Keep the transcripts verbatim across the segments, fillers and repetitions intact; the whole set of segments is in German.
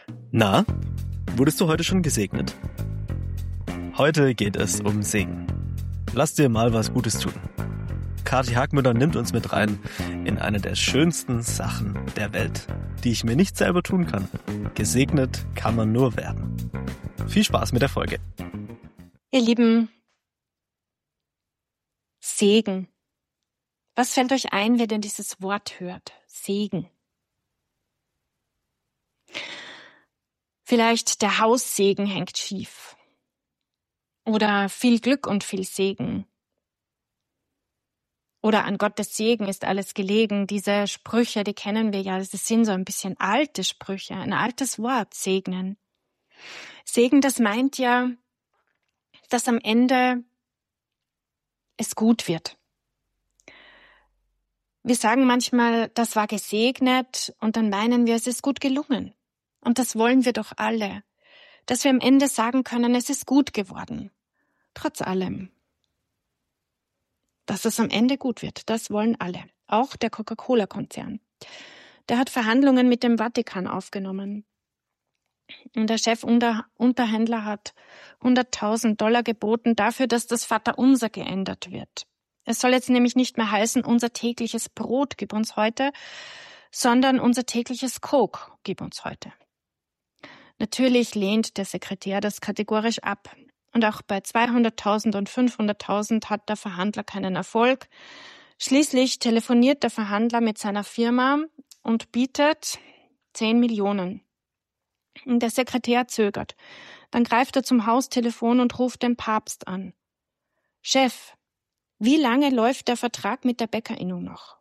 Na, wurdest du heute schon gesegnet? Heute geht es um Segen. Lass dir mal was Gutes tun. Kathi Hagmüller nimmt uns mit rein in eine der schönsten Sachen der Welt, die ich mir nicht selber tun kann. Gesegnet kann man nur werden. Viel Spaß mit der Folge. Ihr Lieben, Segen. Was fällt euch ein, wenn ihr dieses Wort hört? Segen. Vielleicht der Haussegen hängt schief. Oder viel Glück und viel Segen. Oder an Gottes Segen ist alles gelegen. Diese Sprüche, die kennen wir ja. Das sind so ein bisschen alte Sprüche. Ein altes Wort, segnen. Segen, das meint ja, dass am Ende es gut wird. Wir sagen manchmal, das war gesegnet, und dann meinen wir, es ist gut gelungen. Und das wollen wir doch alle. Dass wir am Ende sagen können, es ist gut geworden. Trotz allem. Dass es am Ende gut wird, das wollen alle. Auch der Coca-Cola-Konzern. Der hat Verhandlungen mit dem Vatikan aufgenommen. Und der Chefunterhändler hat hunderttausend Dollar geboten dafür, dass das Vaterunser geändert wird. Es soll jetzt nämlich nicht mehr heißen, unser tägliches Brot gib uns heute, sondern unser tägliches Coke gib uns heute. Natürlich lehnt der Sekretär das kategorisch ab. Und auch bei zweihunderttausend und fünfhunderttausend hat der Verhandler keinen Erfolg. Schließlich telefoniert der Verhandler mit seiner Firma und bietet zehn Millionen. Und der Sekretär zögert. Dann greift er zum Haustelefon und ruft den Papst an. Chef, wie lange läuft der Vertrag mit der Bäckerinnung noch?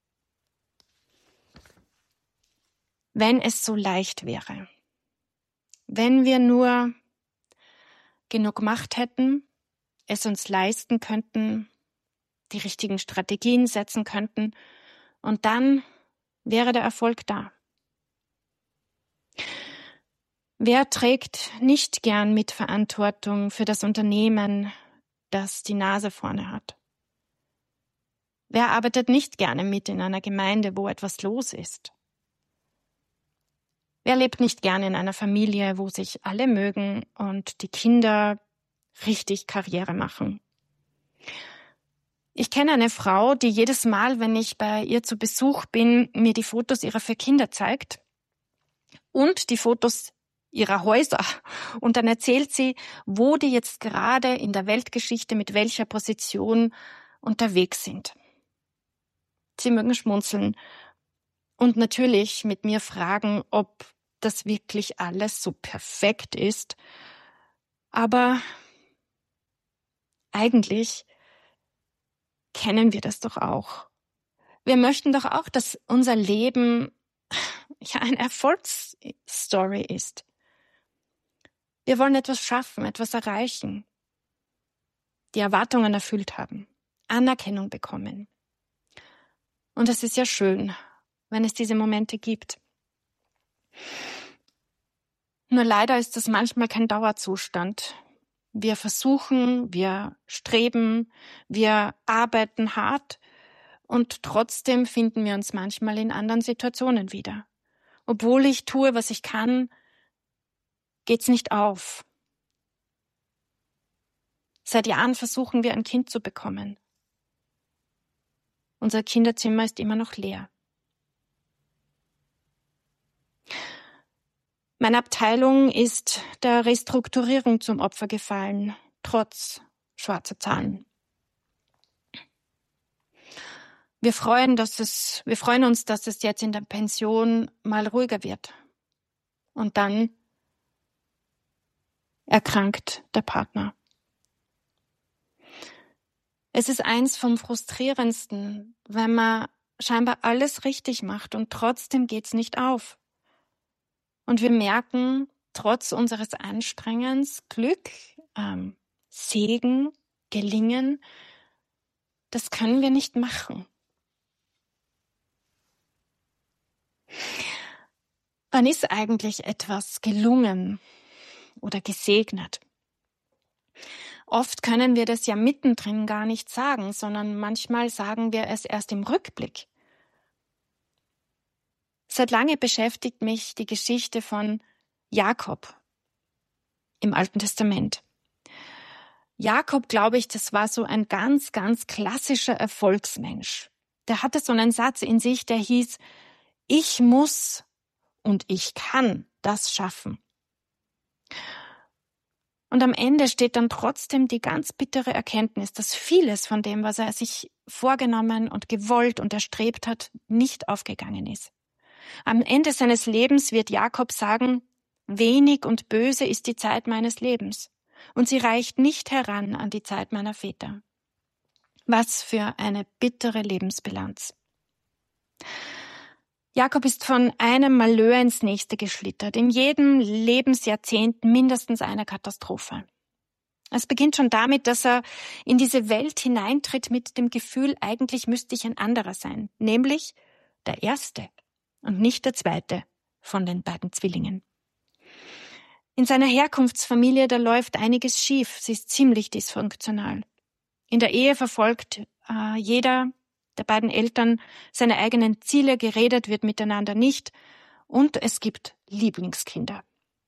Wenn es so leicht wäre. Wenn wir nur genug Macht hätten, es uns leisten könnten, die richtigen Strategien setzen könnten, und dann wäre der Erfolg da. Wer trägt nicht gern Mitverantwortung für das Unternehmen, das die Nase vorne hat? Wer arbeitet nicht gerne mit in einer Gemeinde, wo etwas los ist? Wer lebt nicht gerne in einer Familie, wo sich alle mögen und die Kinder richtig Karriere machen? Ich kenne eine Frau, die jedes Mal, wenn ich bei ihr zu Besuch bin, mir die Fotos ihrer vier Kinder zeigt und die Fotos ihrer Häuser. Und dann erzählt sie, wo die jetzt gerade in der Weltgeschichte mit welcher Position unterwegs sind. Sie mögen schmunzeln und natürlich mit mir fragen, ob das wirklich alles so perfekt ist. Aber eigentlich kennen wir das doch auch. Wir möchten doch auch, dass unser Leben ja eine Erfolgsstory ist. Wir wollen etwas schaffen, etwas erreichen, die Erwartungen erfüllt haben, Anerkennung bekommen. Und es ist ja schön, wenn es diese Momente gibt. Nur leider ist das manchmal kein Dauerzustand. Wir versuchen, wir streben, wir arbeiten hart und trotzdem finden wir uns manchmal in anderen Situationen wieder. Obwohl ich tue, was ich kann, geht's nicht auf. Seit Jahren versuchen wir, ein Kind zu bekommen. Unser Kinderzimmer ist immer noch leer. Meine Abteilung ist der Restrukturierung zum Opfer gefallen, trotz schwarzer Zahlen. Wir freuen, dass es, wir freuen uns, dass es jetzt in der Pension mal ruhiger wird. Und dann erkrankt der Partner. Es ist eins vom Frustrierendsten, wenn man scheinbar alles richtig macht und trotzdem geht's nicht auf. Und wir merken, trotz unseres Anstrengens, Glück, ähm, Segen, Gelingen, das können wir nicht machen. Wann ist eigentlich etwas gelungen oder gesegnet? Oft können wir das ja mittendrin gar nicht sagen, sondern manchmal sagen wir es erst im Rückblick. Seit lange beschäftigt mich die Geschichte von Jakob im Alten Testament. Jakob, glaube ich, das war so ein ganz, ganz klassischer Erfolgsmensch. Der hatte so einen Satz in sich, der hieß, ich muss und ich kann das schaffen. Und am Ende steht dann trotzdem die ganz bittere Erkenntnis, dass vieles von dem, was er sich vorgenommen und gewollt und erstrebt hat, nicht aufgegangen ist. Am Ende seines Lebens wird Jakob sagen, wenig und böse ist die Zeit meines Lebens, und sie reicht nicht heran an die Zeit meiner Väter. Was für eine bittere Lebensbilanz. Jakob ist von einem Malheur ins nächste geschlittert, in jedem Lebensjahrzehnt mindestens eine Katastrophe. Es beginnt schon damit, dass er in diese Welt hineintritt mit dem Gefühl, eigentlich müsste ich ein anderer sein, nämlich der Erste und nicht der Zweite von den beiden Zwillingen. In seiner Herkunftsfamilie, da läuft einiges schief, sie ist ziemlich dysfunktional. In der Ehe verfolgt äh, jeder der beiden Eltern seine eigenen Ziele, geredet wird miteinander nicht und es gibt Lieblingskinder.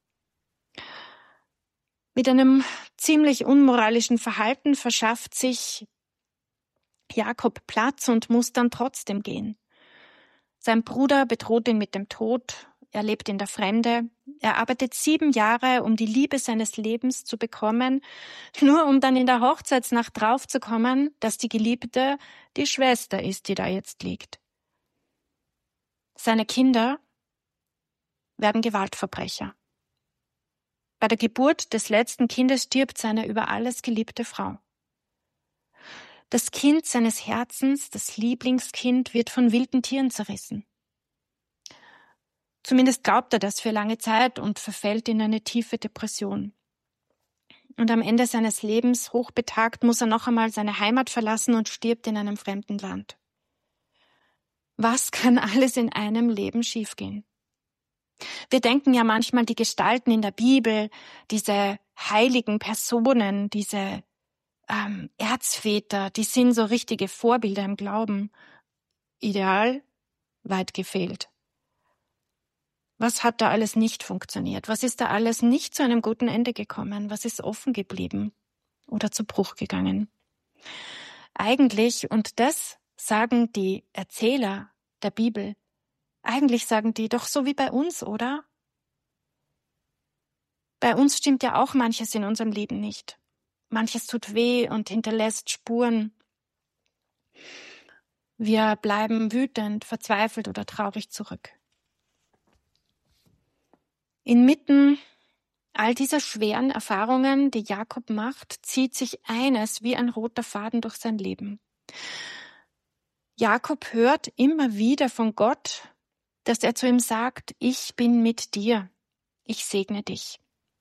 Mit einem ziemlich unmoralischen Verhalten verschafft sich Jakob Platz und muss dann trotzdem gehen. Sein Bruder bedroht ihn mit dem Tod, er lebt in der Fremde, er arbeitet sieben Jahre, um die Liebe seines Lebens zu bekommen, nur um dann in der Hochzeitsnacht draufzukommen, dass die Geliebte die Schwester ist, die da jetzt liegt. Seine Kinder werden Gewaltverbrecher. Bei der Geburt des letzten Kindes stirbt seine über alles geliebte Frau. Das Kind seines Herzens, das Lieblingskind, wird von wilden Tieren zerrissen. Zumindest glaubt er das für lange Zeit und verfällt in eine tiefe Depression. Und am Ende seines Lebens, hochbetagt, muss er noch einmal seine Heimat verlassen und stirbt in einem fremden Land. Was kann alles in einem Leben schiefgehen? Wir denken ja manchmal, die Gestalten in der Bibel, diese heiligen Personen, diese ähm, Erzväter, die sind so richtige Vorbilder im Glauben. Ideal, weit gefehlt. Was hat da alles nicht funktioniert? Was ist da alles nicht zu einem guten Ende gekommen? Was ist offen geblieben oder zu Bruch gegangen? Eigentlich, und das sagen die Erzähler der Bibel, eigentlich sagen die doch so wie bei uns, oder? Bei uns stimmt ja auch manches in unserem Leben nicht. Manches tut weh und hinterlässt Spuren. Wir bleiben wütend, verzweifelt oder traurig zurück. Inmitten all dieser schweren Erfahrungen, die Jakob macht, zieht sich eines wie ein roter Faden durch sein Leben. Jakob hört immer wieder von Gott, dass er zu ihm sagt, ich bin mit dir, ich segne dich.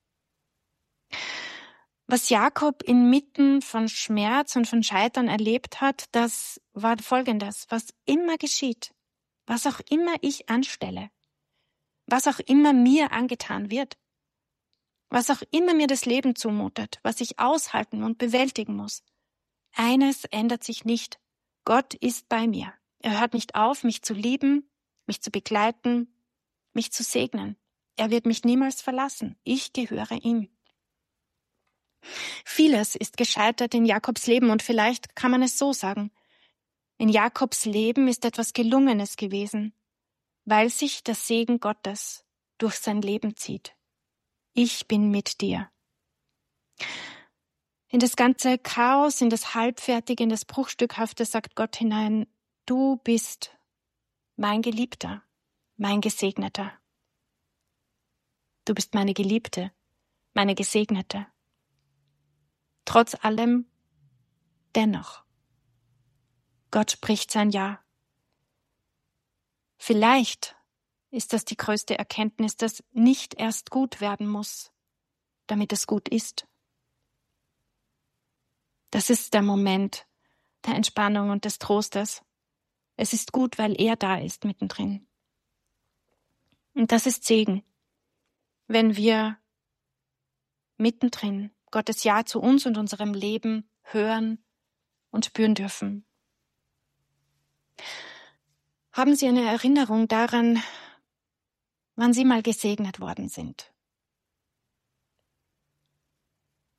Was Jakob inmitten von Schmerz und von Scheitern erlebt hat, das war Folgendes: Was immer geschieht, was auch immer ich anstelle, was auch immer mir angetan wird, was auch immer mir das Leben zumutet, was ich aushalten und bewältigen muss, eines ändert sich nicht: Gott ist bei mir. Er hört nicht auf, mich zu lieben, mich zu begleiten, mich zu segnen. Er wird mich niemals verlassen. Ich gehöre ihm. Vieles ist gescheitert in Jakobs Leben und vielleicht kann man es so sagen. In Jakobs Leben ist etwas Gelungenes gewesen, weil sich der Segen Gottes durch sein Leben zieht. Ich bin mit dir. In das ganze Chaos, in das Halbfertige, in das Bruchstückhafte sagt Gott hinein, du bist mein Geliebter, mein Gesegneter. Du bist meine Geliebte, meine Gesegnete. Trotz allem, dennoch. Gott spricht sein Ja. Vielleicht ist das die größte Erkenntnis, dass nicht erst gut werden muss, damit es gut ist. Das ist der Moment der Entspannung und des Trostes. Es ist gut, weil er da ist mittendrin. Und das ist Segen, wenn wir mittendrin Gottes Ja zu uns und unserem Leben hören und spüren dürfen. Haben Sie eine Erinnerung daran, wann Sie mal gesegnet worden sind?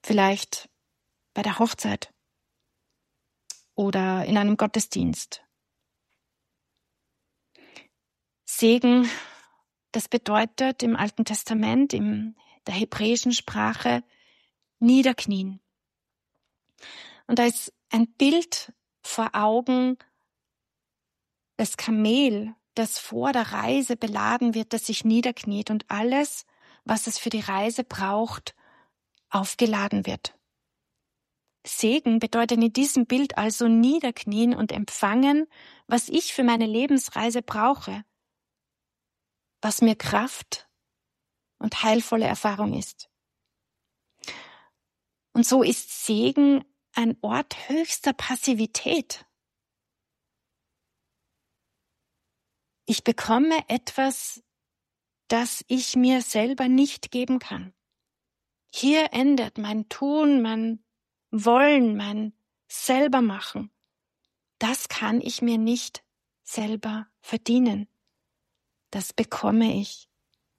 Vielleicht bei der Hochzeit oder in einem Gottesdienst. Segen, das bedeutet im Alten Testament, in der hebräischen Sprache, niederknien. Und da ist ein Bild vor Augen, das Kamel, das vor der Reise beladen wird, das sich niederkniet und alles, was es für die Reise braucht, aufgeladen wird. Segen bedeutet in diesem Bild also niederknien und empfangen, was ich für meine Lebensreise brauche, was mir Kraft und heilvolle Erfahrung ist. Und so ist Segen ein Ort höchster Passivität. Ich bekomme etwas, das ich mir selber nicht geben kann. Hier endet mein Tun, mein Wollen, mein Selbermachen. Das kann ich mir nicht selber verdienen. Das bekomme ich.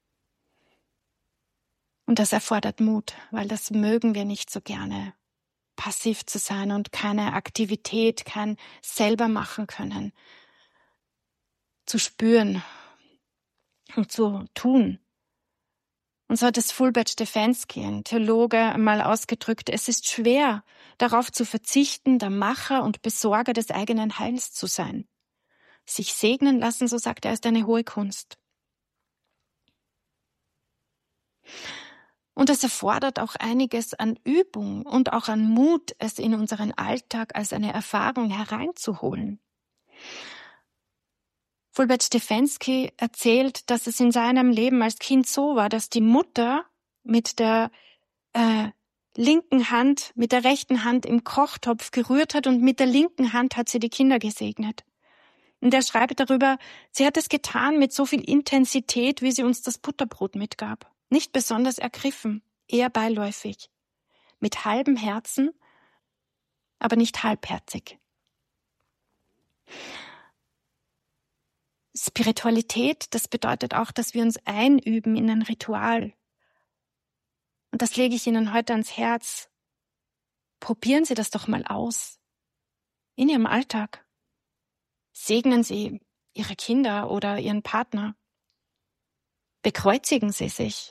Und das erfordert Mut, weil das mögen wir nicht so gerne, passiv zu sein und keine Aktivität, kein selber machen können, zu spüren und zu tun. Und so hat es Fulbert Stefanski, ein Theologe, einmal ausgedrückt: Es ist schwer, darauf zu verzichten, der Macher und Besorger des eigenen Heils zu sein. Sich segnen lassen, so sagt er, ist eine hohe Kunst. Und es erfordert auch einiges an Übung und auch an Mut, es in unseren Alltag als eine Erfahrung hereinzuholen. Fulbert Stefanski erzählt, dass es in seinem Leben als Kind so war, dass die Mutter mit der äh, linken Hand, mit der rechten Hand im Kochtopf gerührt hat und mit der linken Hand hat sie die Kinder gesegnet. Und er schreibt darüber, sie hat es getan mit so viel Intensität, wie sie uns das Butterbrot mitgab. Nicht besonders ergriffen, eher beiläufig. Mit halbem Herzen, aber nicht halbherzig. Spiritualität, das bedeutet auch, dass wir uns einüben in ein Ritual. Und das lege ich Ihnen heute ans Herz. Probieren Sie das doch mal aus. In Ihrem Alltag. Segnen Sie Ihre Kinder oder Ihren Partner. Bekreuzigen Sie sich.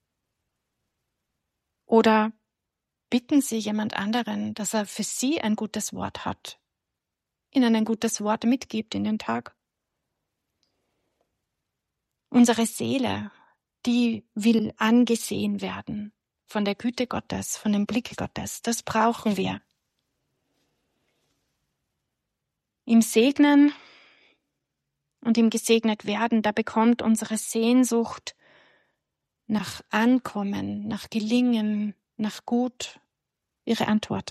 Oder bitten Sie jemand anderen, dass er für Sie ein gutes Wort hat, Ihnen ein gutes Wort mitgibt in den Tag. Unsere Seele, die will angesehen werden von der Güte Gottes, von dem Blick Gottes. Das brauchen wir. Im Segnen und im gesegnet werden, da bekommt unsere Sehnsucht nach Ankommen, nach Gelingen, nach Gut ihre Antwort.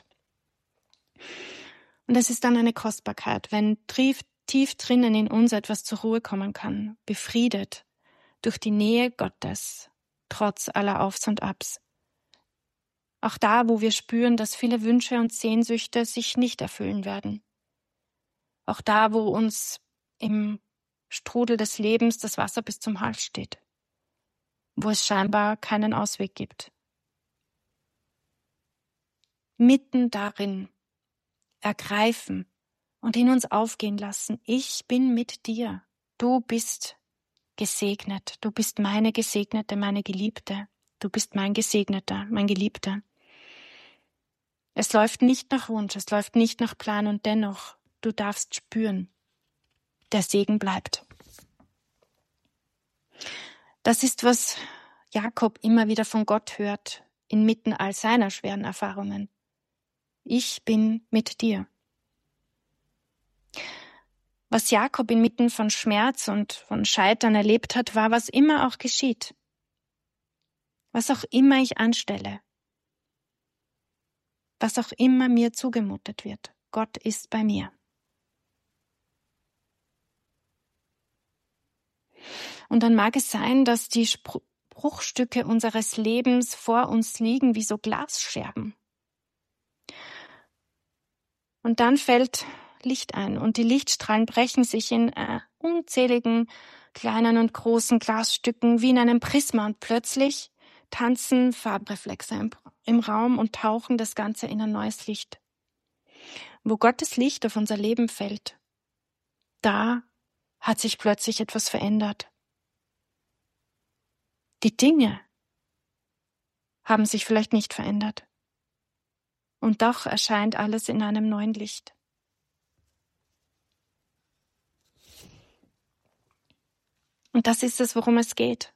Und es ist dann eine Kostbarkeit, wenn tief, tief drinnen in uns etwas zur Ruhe kommen kann, befriedet durch die Nähe Gottes, trotz aller Aufs und Abs. Auch da, wo wir spüren, dass viele Wünsche und Sehnsüchte sich nicht erfüllen werden. Auch da, wo uns im Strudel des Lebens das Wasser bis zum Hals steht. Wo es scheinbar keinen Ausweg gibt. Mitten darin ergreifen und in uns aufgehen lassen. Ich bin mit dir. Du bist gesegnet. Du bist meine Gesegnete, meine Geliebte. Du bist mein Gesegneter, mein Geliebter. Es läuft nicht nach Wunsch, es läuft nicht nach Plan und dennoch, du darfst spüren, der Segen bleibt. Das ist, was Jakob immer wieder von Gott hört, inmitten all seiner schweren Erfahrungen. Ich bin mit dir. Was Jakob inmitten von Schmerz und von Scheitern erlebt hat, war, was immer auch geschieht. Was auch immer ich anstelle. Was auch immer mir zugemutet wird. Gott ist bei mir. Und dann mag es sein, dass die Bruchstücke unseres Lebens vor uns liegen wie so Glasscherben. Und dann fällt Licht ein und die Lichtstrahlen brechen sich in äh, unzähligen kleinen und großen Glasstücken wie in einem Prisma und plötzlich tanzen Farbreflexe im, im Raum und tauchen das Ganze in ein neues Licht. Wo Gottes Licht auf unser Leben fällt, da hat sich plötzlich etwas verändert. Die Dinge haben sich vielleicht nicht verändert. Und doch erscheint alles in einem neuen Licht. Und das ist es, worum es geht.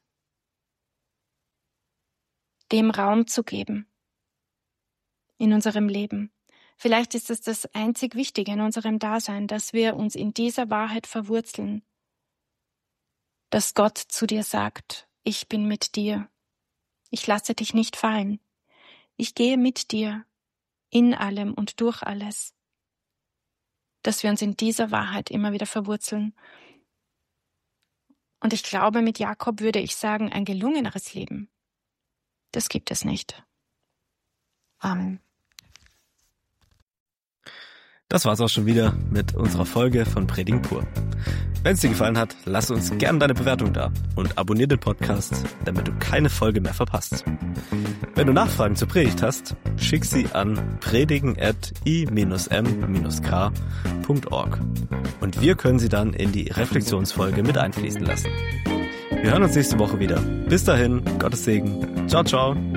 Dem Raum zu geben in unserem Leben. Vielleicht ist es das einzig Wichtige in unserem Dasein, dass wir uns in dieser Wahrheit verwurzeln, dass Gott zu dir sagt, ich bin mit dir, ich lasse dich nicht fallen, ich gehe mit dir in allem und durch alles, dass wir uns in dieser Wahrheit immer wieder verwurzeln. Und ich glaube, mit Jakob würde ich sagen, ein gelungeneres Leben, das gibt es nicht. Amen. Das war's auch schon wieder mit unserer Folge von Predigen pur. Wenn es dir gefallen hat, lass uns gerne deine Bewertung da und abonniere den Podcast, damit du keine Folge mehr verpasst. Wenn du Nachfragen zur Predigt hast, schick sie an predigen at i m k punkt org und wir können sie dann in die Reflexionsfolge mit einfließen lassen. Wir hören uns nächste Woche wieder. Bis dahin, Gottes Segen. Ciao, ciao.